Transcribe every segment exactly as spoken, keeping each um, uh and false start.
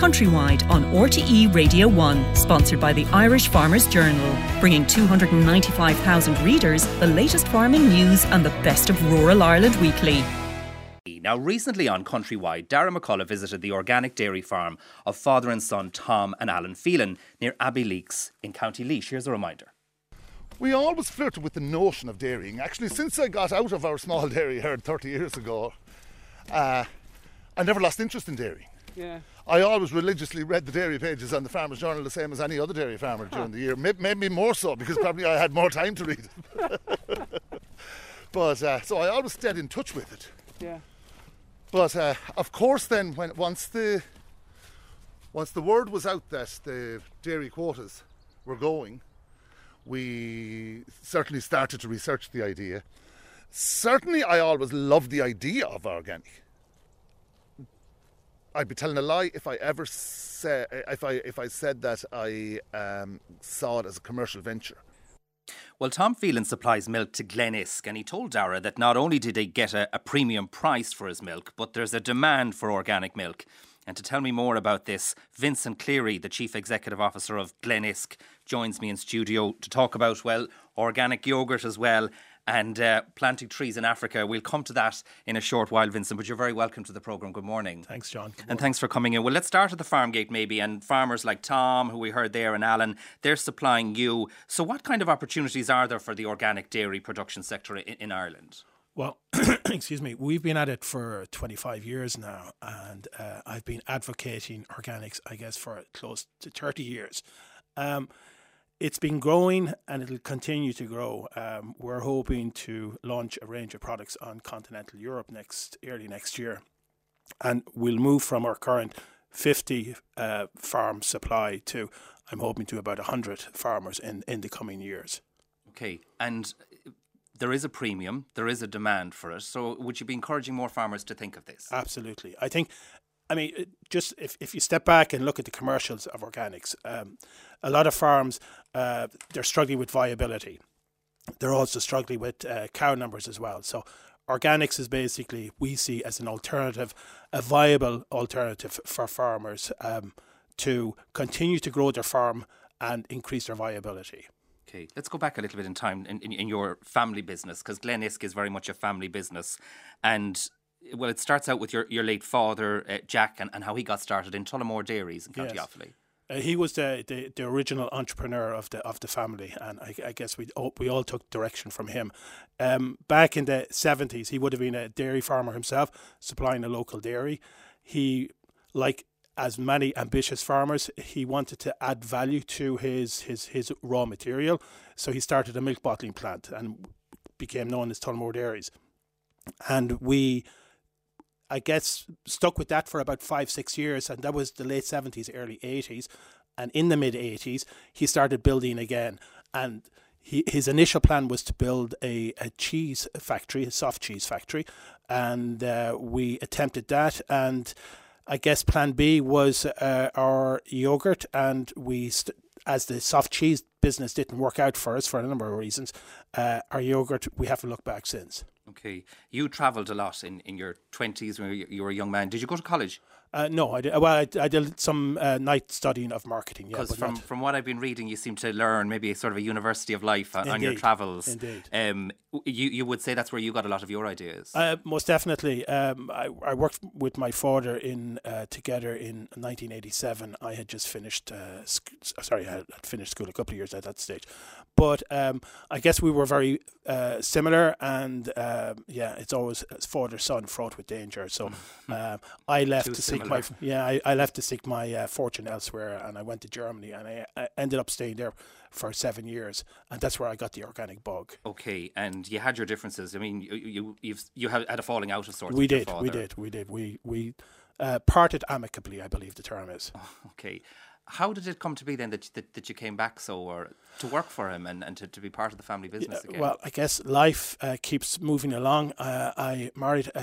Countrywide on R T E Radio one, sponsored by the Irish Farmers Journal, bringing two hundred ninety-five thousand readers the latest farming news and the best of rural Ireland weekly. Now, recently on Countrywide, Darragh McCullough visited the organic dairy farm of father and son Tom and Alan Phelan near Abbeyleix in County Laois. Here's a reminder. We always flirted with the notion of dairying. Actually, since I got out of our small dairy herd thirty years ago, uh, I never lost interest in dairying. Yeah. I always religiously read the dairy pages on the Farmers Journal the same as any other dairy farmer huh. during the year. Maybe more so because probably I had more time to read it. But uh, so I always stayed in touch with it. Yeah. But uh, of course, then when once the once the word was out that the dairy quotas were going, we certainly started to research the idea. Certainly, I always loved the idea of organic. I'd be telling a lie if I ever say if I if I said that I um, saw it as a commercial venture. Well, Tom Phelan supplies milk to Glenisk, and he told Darragh that not only did they get a, a premium price for his milk, but there's a demand for organic milk. And to tell me more about this, Vincent Cleary, the Chief Executive Officer of Glenisk, joins me in studio to talk about, well, organic yoghurt as well, and uh, planting trees in Africa. We'll come to that in a short while, Vincent, but you're very welcome to the programme. Good morning. Thanks, John. And thanks for coming in. Well, let's start at the farm gate maybe, and farmers like Tom, who we heard there, and Alan, they're supplying you. So what kind of opportunities are there for the organic dairy production sector in, in Ireland? Well, excuse me, we've been at it for twenty-five years now, and uh, I've been advocating organics, I guess, for close to thirty years. Um, It's been growing and it'll continue to grow. Um, we're hoping to launch a range of products on continental Europe next early next year. And we'll move from our current fifty uh, farm supply to, I'm hoping, to about one hundred farmers in, in the coming years. Okay, and there is a premium, there is a demand for it. So would you be encouraging more farmers to think of this? Absolutely. I think I mean, just if, if you step back and look at the commercials of organics, um, a lot of farms, uh, they're struggling with viability. They're also struggling with uh, cow numbers as well. So organics is basically, we see as an alternative, a viable alternative for farmers um, to continue to grow their farm and increase their viability. Okay, let's go back a little bit in time in, in, in your family business, because Glenisk is very much a family business. And well, it starts out with your, your late father, uh, Jack, and, and how he got started in Tullamore Dairies in County Yes. Offaly. Uh, he was the, the, the original entrepreneur of the of the family, and I, I guess we all, we all took direction from him. Um, back in the seventies, he would have been a dairy farmer himself, supplying a local dairy. He, like as many ambitious farmers, he wanted to add value to his his, his raw material, so he started a milk bottling plant and became known as Tullamore Dairies. And we, I guess, stuck with that for about five, six years, and that was the late seventies, early eighties. And in the mid eighties, he started building again. And he, his initial plan was to build a, a cheese factory, a soft cheese factory. And uh, we attempted that. And I guess plan B was uh, our yogurt. And we, st- as the soft cheese business didn't work out for us for a number of reasons, uh, our yogurt, we haven't looked back since. Okay. You travelled a lot in, in your twenties when you were a young man. Did you go to college? Uh, no, I did. Well, I, I did some uh, night studying of marketing. Because yeah, from, not... from what I've been reading, you seem to learn maybe a sort of a university of life on, on your travels. Indeed. Um, you, you would say that's where you got a lot of your ideas? Uh, most definitely. Um, I, I worked with my father in uh, together in nineteen eighty-seven. I had just finished, uh, sc- sorry, I had finished school a couple of years at that stage. But um, I guess we were very uh, similar, and um, yeah, it's always father son fraught with danger. So um, I left Too to seek similar. my yeah, I, I left to seek my uh, fortune elsewhere, and I went to Germany, and I, I ended up staying there for seven years, and that's where I got the organic bug. Okay, and you had your differences. I mean, you you you've, you had a falling out of sorts. We with your did, father. we did, we did, we we uh, parted amicably, I believe the term is. Oh, okay. How did it come to be then that that, that you came back so or to work for him and, and to, to be part of the family business Yeah, again? well, I guess life uh, keeps moving along. Uh, I married a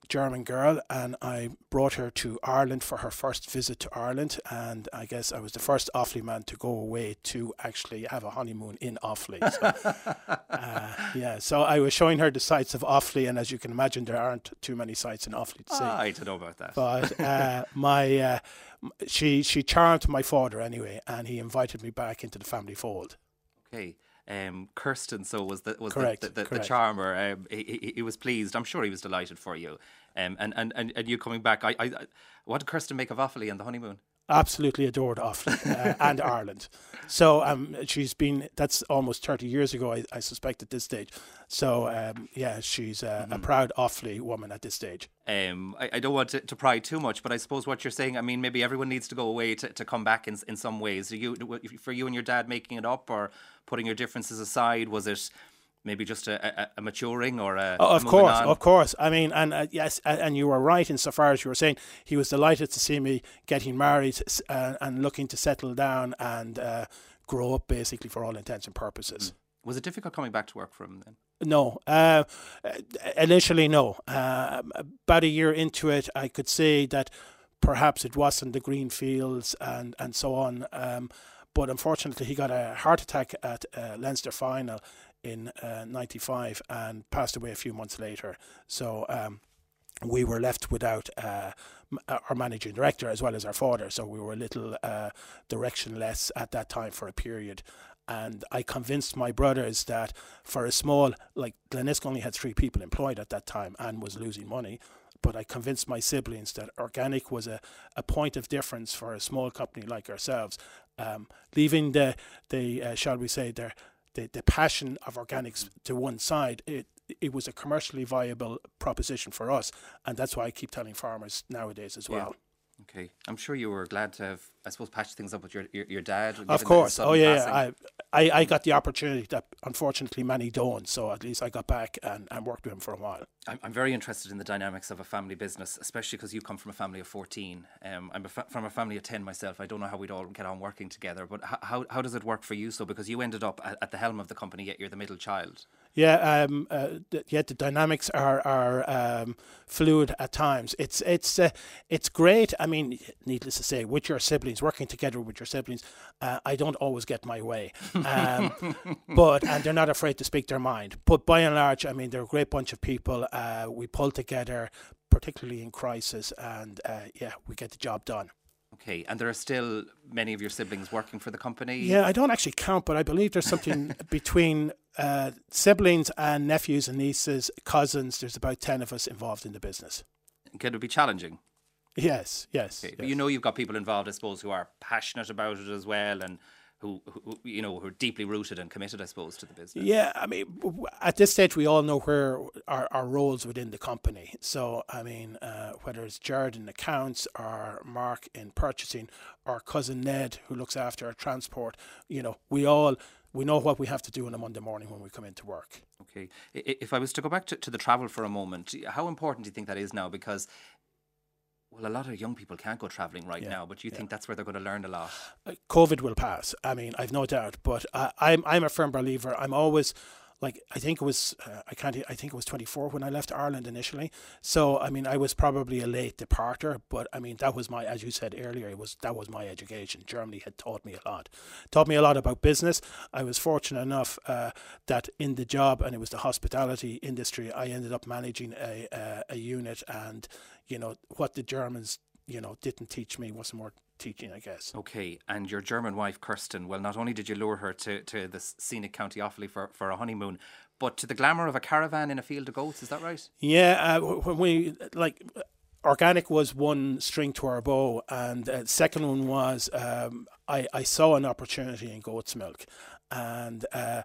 German girl, and I brought her to Ireland for her first visit to Ireland, and I guess I was the first Offaly man to go away to actually have a honeymoon in Offaly. So, uh, yeah, so I was showing her the sights of Offaly, and as you can imagine, there aren't too many sights in Offaly to see. Ah, I don't know about that. But uh, my uh, she she charmed my father anyway, and he invited me back into the family fold. Okay. Um, Kirsten, so was the was correct, the, the, the, correct. the charmer. Um, he, he, he was pleased. I'm sure he was delighted for you. Um, and, and, and, and you coming back. I, I, I what did Kirsten make of Offaly and the honeymoon? Absolutely adored Offaly uh, and Ireland. So um, she's been, that's almost thirty years ago, I, I suspect, at this stage. So, um, yeah, she's uh, mm-hmm. a proud Offaly woman at this stage. Um, I, I don't want to, to pry too much, but I suppose what you're saying, I mean, maybe everyone needs to go away to, to come back in in some ways. Are you, for you and your dad making it up or putting your differences aside, was it maybe just a, a, a maturing or a oh, of a course, on? of course. I mean, and uh, yes, and, and you were right insofar as you were saying he was delighted to see me getting married uh, and looking to settle down and uh, grow up, basically, for all intents and purposes. Mm. Was it difficult coming back to work for him then? No, uh, initially no. Uh, about a year into it, I could say that perhaps it wasn't the green fields and and so on. Um, but unfortunately, he got a heart attack at uh, Leinster final in uh, ninety-five and passed away a few months later. So um, we were left without uh, our managing director as well as our father. So we were a little uh, directionless at that time for a period. And I convinced my brothers that for a small, like Glenisco only had three people employed at that time and was losing money. But I convinced my siblings that organic was a, a point of difference for a small company like ourselves. Um, leaving the, the uh, shall we say, their The, the passion of organics to one side, it it was a commercially viable proposition for us, and that's why I keep telling farmers nowadays as well. Yeah. Okay, I'm sure you were glad to have, I suppose, patched things up with your your, your dad. Of course, oh yeah, yeah. I, I I got the opportunity that unfortunately many don't, so at least I got back and, and worked with him for a while. I'm, I'm very interested in the dynamics of a family business, especially because you come from a family of fourteen. Um, I'm a fa- from a family of ten myself. I don't know how we'd all get on working together, but h- how how does it work for you? So because you ended up at, at the helm of the company, yet you're the middle child. Yeah, um, uh, th- yeah. The dynamics are are um, fluid at times. It's it's uh, it's great. I mean, needless to say, with your siblings, working together with your siblings, uh, I don't always get my way, um, but and they're not afraid to speak their mind. But by and large, I mean, they're a great bunch of people. Uh, we pull together, particularly in crisis, and uh, yeah, we get the job done. Okay, and there are still many of your siblings working for the company? Yeah, I don't actually count, but I believe there's something between uh, siblings and nephews and nieces, cousins. There's about ten of us involved in the business. Can it be challenging? Yes, yes. Okay, yes. But you know you've got people involved, I suppose, who are passionate about it as well and who, who you know, who are deeply rooted and committed, I suppose, to the business. Yeah, I mean, at this stage, we all know where our, our roles within the company. So, I mean, uh, whether it's Jared in accounts or Mark in purchasing or cousin Ned who looks after our transport, you know, we all, we know what we have to do on a Monday morning when we come into work. Okay. If I was to go back to, to the travel for a moment, how important do you think that is now? Because well, a lot of young people can't go travelling right yeah, now, but you yeah. think that's where they're going to learn a lot? COVID will pass. I mean, I've no doubt. But uh, I'm I'm a firm believer. I'm always, like, I think it was, uh, I can't, I think it was twenty-four when I left Ireland initially. So, I mean, I was probably a late departer, but I mean, that was my, as you said earlier, it was that was my education. Germany had taught me a lot. Taught me a lot about business. I was fortunate enough uh, that in the job, and it was the hospitality industry, I ended up managing a, a, a unit, and you know, what the Germans, you know, didn't teach me wasn't worth teaching, I guess. Okay, and your German wife, Kirsten, well, not only did you lure her to, to the scenic County Offaly for, for a honeymoon, but to the glamour of a caravan in a field of goats, is that right? Yeah, uh, when we, like, organic was one string to our bow, and the uh, second one was um, I, I saw an opportunity in goat's milk, and uh,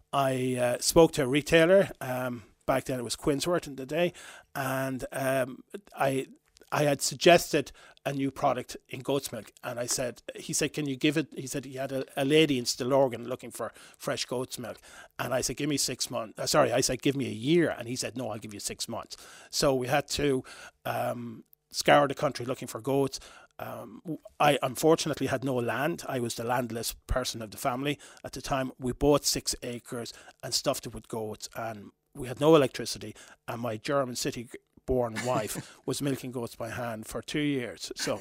I uh, spoke to a retailer. Um, back then it was Quinsworth in the day, and um, I I had suggested a new product in goat's milk, and I said, he said, can you give it, he said he had a, a lady in Stillorgan looking for fresh goat's milk, and I said, give me six months, uh, sorry, I said, give me a year, and he said, no, I'll give you six months. So we had to um, scour the country looking for goats. Um, I unfortunately had no land. I was the landless person of the family at the time. We bought six acres and stuffed it with goats, and we had no electricity, and my German city born wife was milking goats by hand for two years. So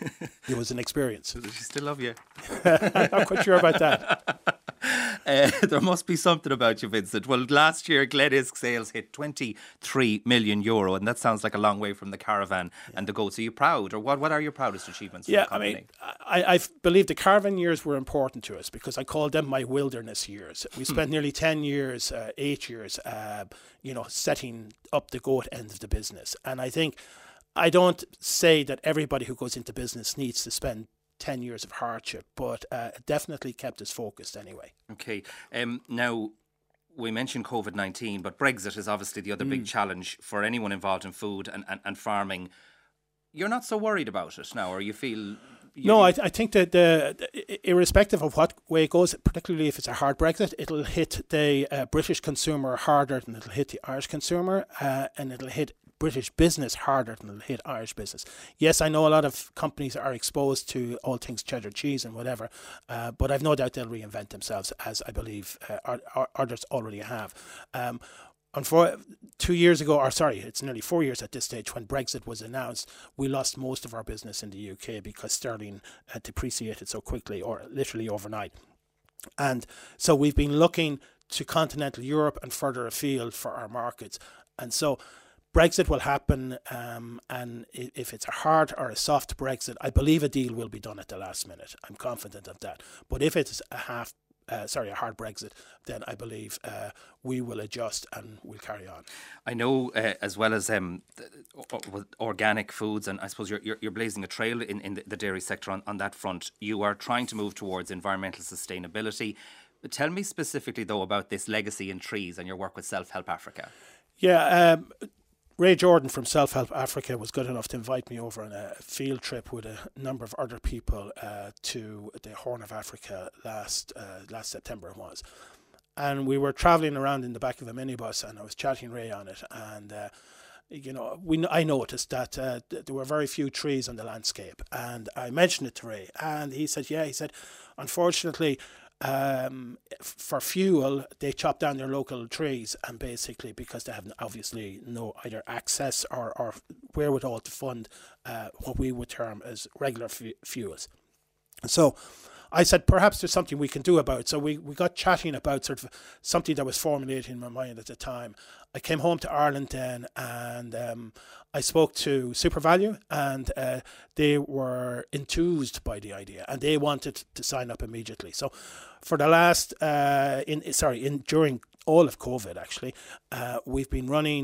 it was an experience. Does she still love you? I'm not quite sure about that. Uh, there must be something about you, Vincent. Well, last year Glenisк sales hit twenty-three million euro, and that sounds like a long way from the caravan yeah. and the goats. Are you proud, or what? What are your proudest achievements? For yeah, the company? I mean, I, I believe the caravan years were important to us because I called them my wilderness years. We spent nearly ten years, uh, eight years, uh, you know, setting up the goat end of the business, and I think I don't say that everybody who goes into business needs to spend ten years of hardship, but uh, it definitely kept us focused anyway. Okay. Um, now, we mentioned COVID nineteen, but Brexit is obviously the other mm. big challenge for anyone involved in food and, and, and farming. You're not so worried about it now, or you feel... You no, I, I think that the, the, irrespective of what way it goes, particularly if it's a hard Brexit, it'll hit the uh, British consumer harder than it'll hit the Irish consumer, uh, and it'll hit British business harder than it'll hit Irish business. Yes, I know a lot of companies are exposed to all things cheddar cheese and whatever, uh, but I've no doubt they'll reinvent themselves, as I believe uh, others already have. Um, and for two years ago, or sorry, it's nearly four years at this stage, when Brexit was announced, we lost most of our business in the U K because sterling uh, depreciated so quickly, or literally overnight. And so we've been looking to continental Europe and further afield for our markets. And so Brexit will happen, um, and if it's a hard or a soft Brexit, I believe a deal will be done at the last minute. I'm confident of that. But if it's a half, uh, sorry, a hard Brexit, then I believe uh, we will adjust and we'll carry on. I know, uh, as well as um, the, organic foods, and I suppose you're you're, you're blazing a trail in, in the dairy sector on, on that front. You are trying to move towards environmental sustainability. But tell me specifically, though, about this legacy in trees and your work with Self Help Africa. Yeah, um, Ray Jordan from Self Help Africa was good enough to invite me over on a field trip with a number of other people uh, to the Horn of Africa last uh, last September it was. And we were travelling around in the back of a minibus, and I was chatting Ray on it, and uh, you know, we I noticed that uh, th- there were very few trees on the landscape, and I mentioned it to Ray, and he said, yeah, he said, unfortunately, Um, for fuel, they chop down their local trees, and basically because they have obviously no either access or, or wherewithal to fund uh, what we would term as regular f- fuels. So I said, perhaps there's something we can do about it. So we, we got chatting about sort of something that was formulated in my mind at the time. I came home to Ireland then, and um, I spoke to SuperValu, and uh, they were enthused by the idea, and they wanted to sign up immediately. So for the last, uh, in sorry, in during all of COVID, actually, uh, we've been running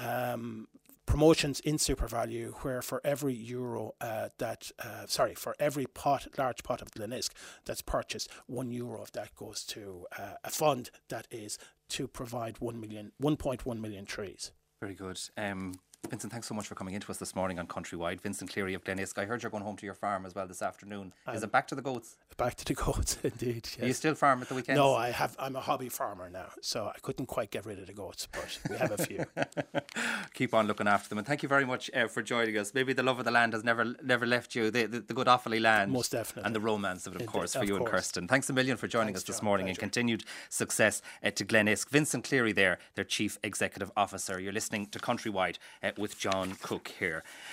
um, promotions in SuperValu where for every euro uh, that, uh, sorry, for every pot, large pot of Glenisк that's purchased, one euro of that goes to uh, a fund that is to provide one million, one point one million trees. Very good. Um, Vincent, thanks so much for coming into us this morning on Countrywide. Vincent Cleary of Glenisk. I heard you're going home to your farm as well this afternoon. Is um, it back to the goats? Back to the goats, indeed. Yes. Are you still farm at the weekends? No, I have. I'm a hobby farmer now, so I couldn't quite get rid of the goats, but we have a few. Keep on looking after them, and thank you very much uh, for joining us. Maybe the love of the land has never never left you. The, the, the good Offaly land, most definitely, and the romance of it, of Indeed, course, for of you course. and Kirsten. Thanks a million for joining Thanks, us this John. morning, Pleasure. and continued success uh, to Glenisk. Vincent Cleary there, their Chief Executive Officer. You're listening to Countrywide uh, with John Cook here.